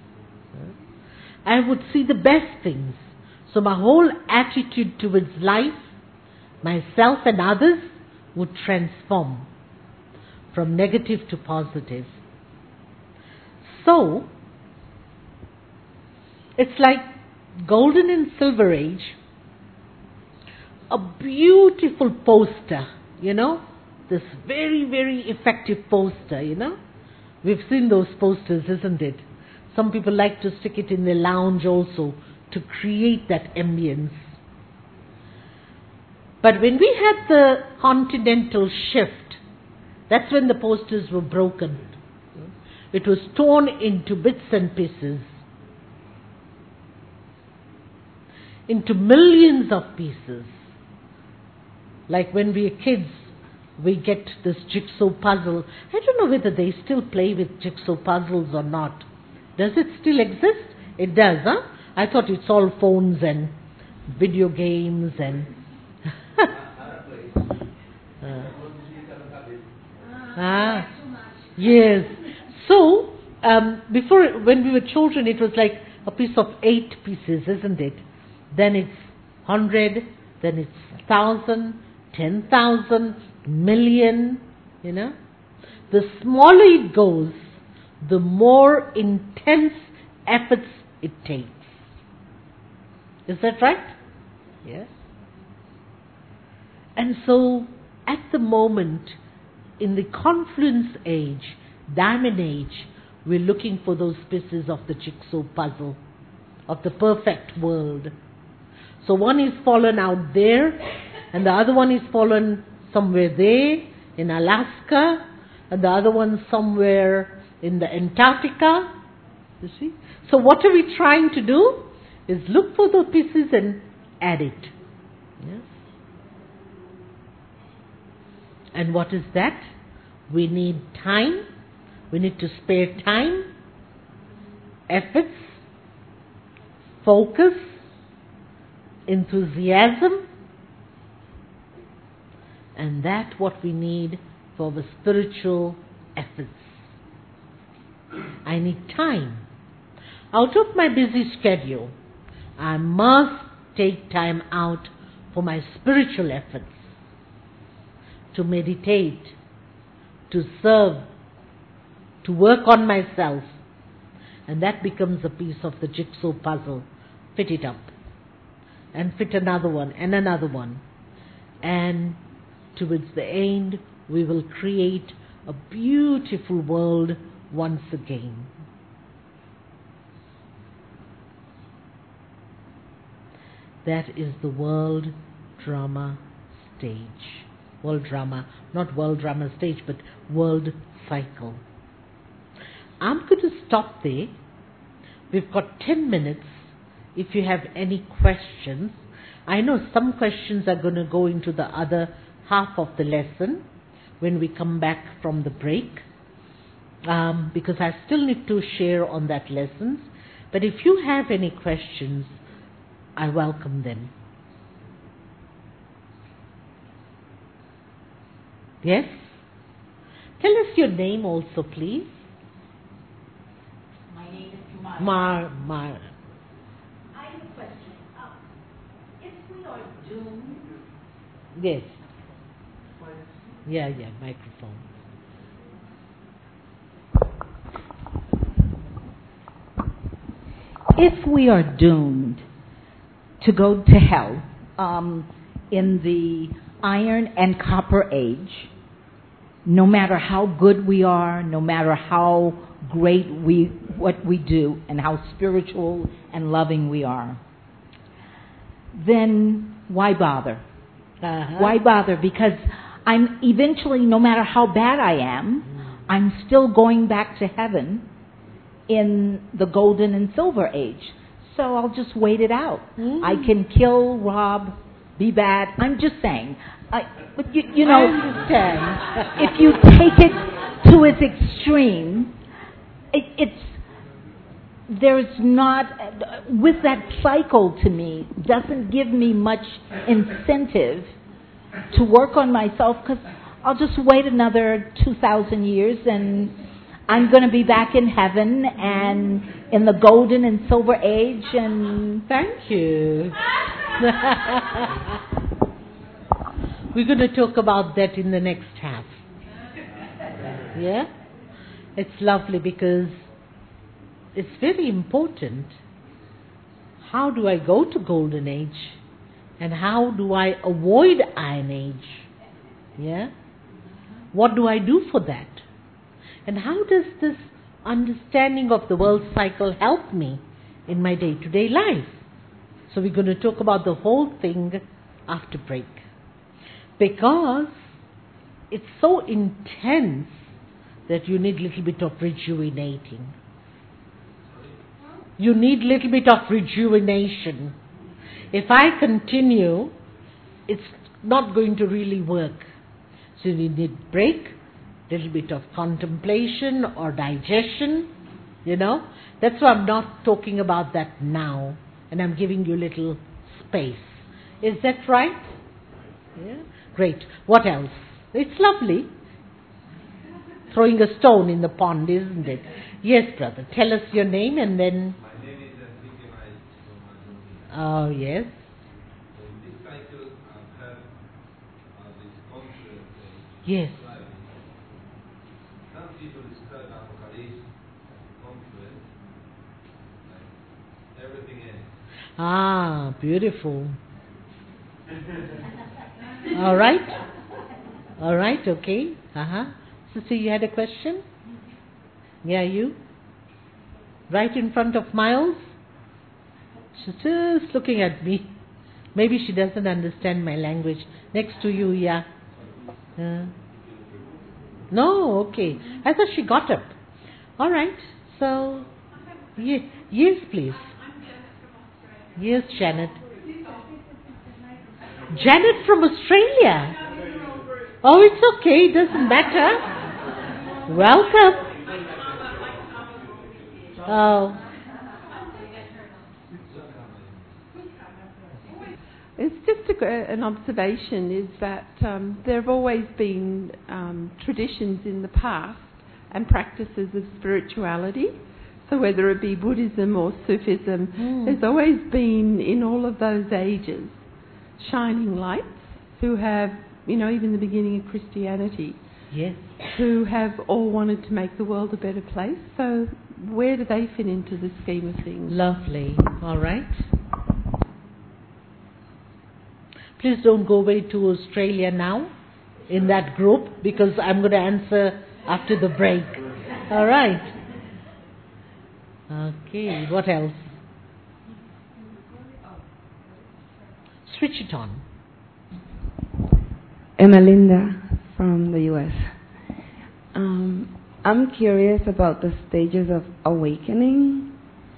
I would see the best things. So my whole attitude towards life, myself and others, would transform from negative to positive. So, it's like golden and silver age, a beautiful poster, this very, very effective poster, We've seen those posters, isn't it? Some people like to stick it in their lounge also to create that ambience. But when we had the continental shift, that's when the posters were broken. It was torn into bits and pieces. Into millions of pieces. Like when we are kids, we get this jigsaw puzzle. I don't know whether they still play with jigsaw puzzles or not. Does it still exist? It does, huh? I thought it's all phones and video games and... Yes. So, Before, when we were children, it was like a piece of 8 pieces, isn't it? Then it's 100, then it's 1,000, 10,000, million, you know. The smaller it goes, the more intense efforts it takes. Is that right? Yes. And so, at the moment, in the confluence age, diamond age, we're looking for those pieces of the jigsaw puzzle, of the perfect world. So one is fallen out there, and the other one is fallen somewhere there, in Alaska, and the other one somewhere in the Antarctica. You see? So what are we trying to do? Is look for the pieces and add it. Yes? And what is that? We need time. We need to spare time, efforts, focus, enthusiasm, and that's what we need for the spiritual efforts. I need time. Out of my busy schedule, I must take time out for my spiritual efforts, to meditate, to serve, to work on myself, and that becomes a piece of the jigsaw puzzle. Fit it up, and fit another one, and another one, and towards the end we will create a beautiful world once again. That is the world drama stage. World drama, not world drama stage, but world cycle. I'm going to stop there. We've got 10 minutes. If you have any questions, I know some questions are going to go into the other half of the lesson when we come back from the break, because I still need to share on that lessons. But if you have any questions, I welcome them. Yes? Tell us your name also, please. My name is Mar. I have a question. If we are doomed, Yes. Yeah, microphone. if we are doomed to go to hell in the iron and copper age, no matter how good we are, no matter how great what we do, and how spiritual and loving we are, then why bother? Why bother? Because I'm eventually, no matter how bad I am, I'm still going back to heaven in the golden and silver age. So I'll just wait it out. I can kill, rob, be bad. I'm just saying. But you know, I understand. if you take it to its extreme, there's not, with that cycle to me, doesn't give me much incentive to work on myself, because I'll just wait another 2,000 years and I'm going to be back in heaven and in the golden and silver age. And Thank you. We're going to talk about that in the next half. Yeah? It's lovely because it's very important. How do I go to golden age? And how do I avoid iron age? Yeah? What do I do for that? And how does this understanding of the world cycle help me in my day-to-day life? So we're going to talk about the whole thing after break. Because it's so intense that you need a little bit of rejuvenating. You need a little bit of rejuvenation. If I continue, it's not going to really work. So we need break, little bit of contemplation or digestion, you know. That's why I'm not talking about that now. And I'm giving you a little space. Is that right? Yeah? Great. What else? It's lovely. Throwing a stone in the pond, isn't it? Yes, brother. Tell us your name and then... My name is Enrique Maes from Argentina. Oh, yes. So in this cycle, I've had this confluence Yes. describing. Some people describe Apocalypse as a confluence, like everything ends. Ah, beautiful. All right. All right, okay. Sister, you had a question? Yeah, you? Right in front of Miles? She's just looking at me. Maybe she doesn't understand my language. Next to you, yeah. No, okay. I thought she got up. All right. So, yes, please. Yes, Janet. Janet from Australia. Oh, it's okay. It doesn't matter. Welcome. Oh. It's just an observation is that there have always been traditions in the past and practices of spirituality. So whether it be Buddhism or Sufism, there's always been in all of those ages shining lights who have, even the beginning of Christianity, Yes. who have all wanted to make the world a better place. So where do they fit into the scheme of things? Lovely. All right. Please don't go away to Australia now in that group because I'm going to answer after the break. All right. Okay. What else? Switch it on. Emmelinda from the U.S. I'm curious about the stages of awakening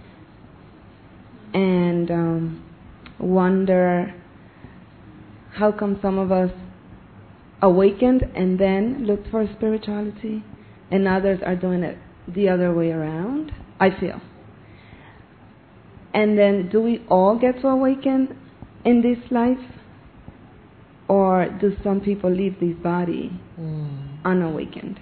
and wonder how come some of us awakened and then looked for spirituality and others are doing it the other way around, I feel. And then do we all get to awaken in this life? Or do some people leave this body unawakened?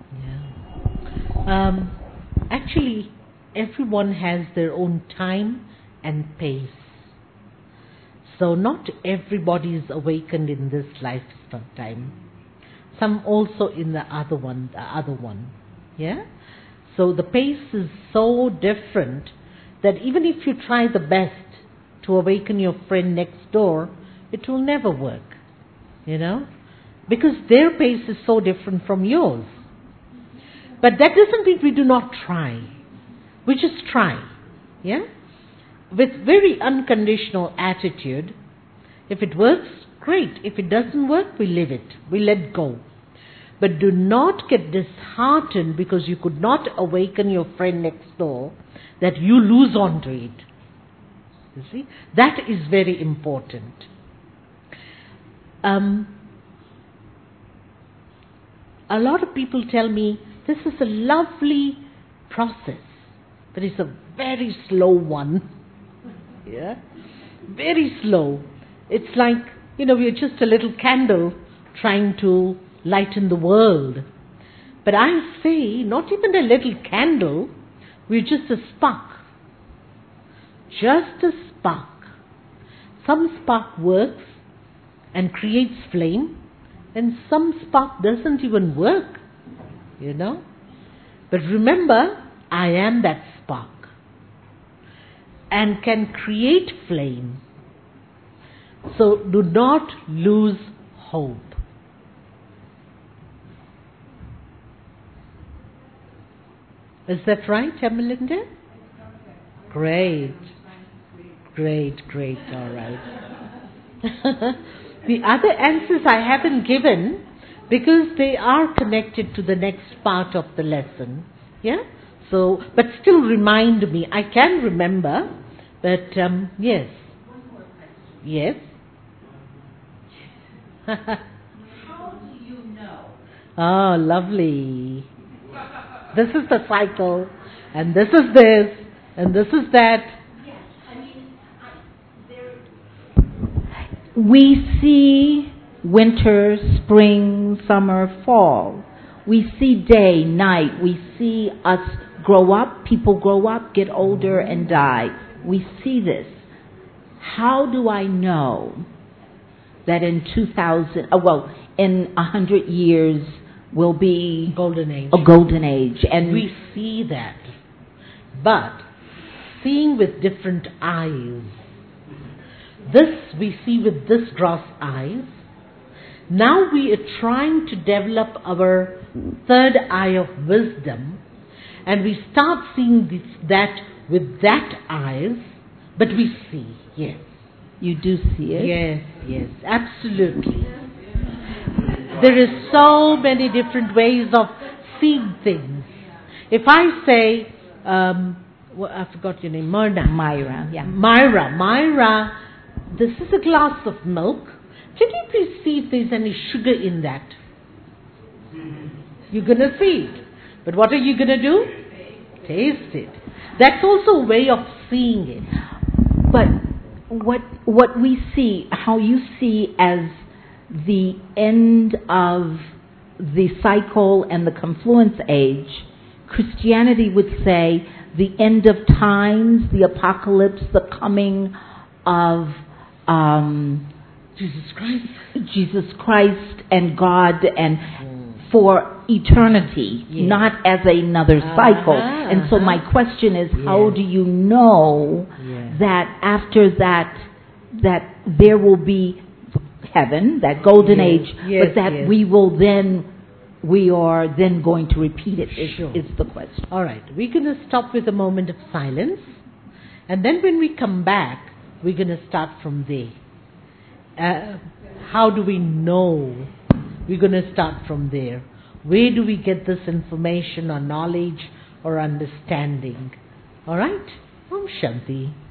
Yeah. Actually, everyone has their own time and pace. So not everybody is awakened in this lifetime. Some also in the other one. Yeah? So the pace is so different that even if you try the best to awaken your friend next door, it will never work. Because their pace is so different from yours. But that doesn't mean we do not try. We just try. Yeah? With very unconditional attitude. If it works, great. If it doesn't work, we leave it. We let go. But do not get disheartened because you could not awaken your friend next door, that you lose on to it. You see? That is very important. A lot of people tell me this is a lovely process, but it's a very slow one. Yeah? Very slow. It's like, we're just a little candle trying to lighten the world. But I say, not even a little candle, we're just a spark. Just a spark. Some spark works and creates flame, and some spark doesn't even work, But remember, I am that spark and can create flame. So do not lose hope. Is that right, Emmelinda? Great. All right. The other answers I haven't given because they are connected to the next part of the lesson. Yeah? So, but still remind me. I can remember, but yes. Yes. How do you know? Oh, lovely. This is the cycle, and this is this, and this is that. Yes, we see winter, spring, summer, fall. We see day, night. We see us grow up, people grow up, get older, and die. We see this. How do I know that in 100 years will be Golden age. a golden age? And We see that. But seeing with different eyes. This we see with this gross eyes. Now we are trying to develop our third eye of wisdom, and we start seeing that with that eyes, but we see, yes. you do see it. Yes, absolutely. There is so many different ways of seeing things. If I say, I forgot your name, Myra, this is a glass of milk. Can you please see if there's any sugar in that? You're going to see it. But what are you going to do? Taste it. That's also a way of seeing it. But what we see, how you see as the end of the cycle and the confluence age, Christianity would say the end of times, the apocalypse, the coming of Jesus Christ and God, and for eternity, not as another cycle. And so my question is, how do you know that after that there will be heaven, that golden age, but that we are then going to repeat it is the question. All right, we're going to stop with a moment of silence, and then when we come back, we're going to start from there. How do we know? We're going to start from there. Where do we get this information or knowledge or understanding? All right? Om Shanti.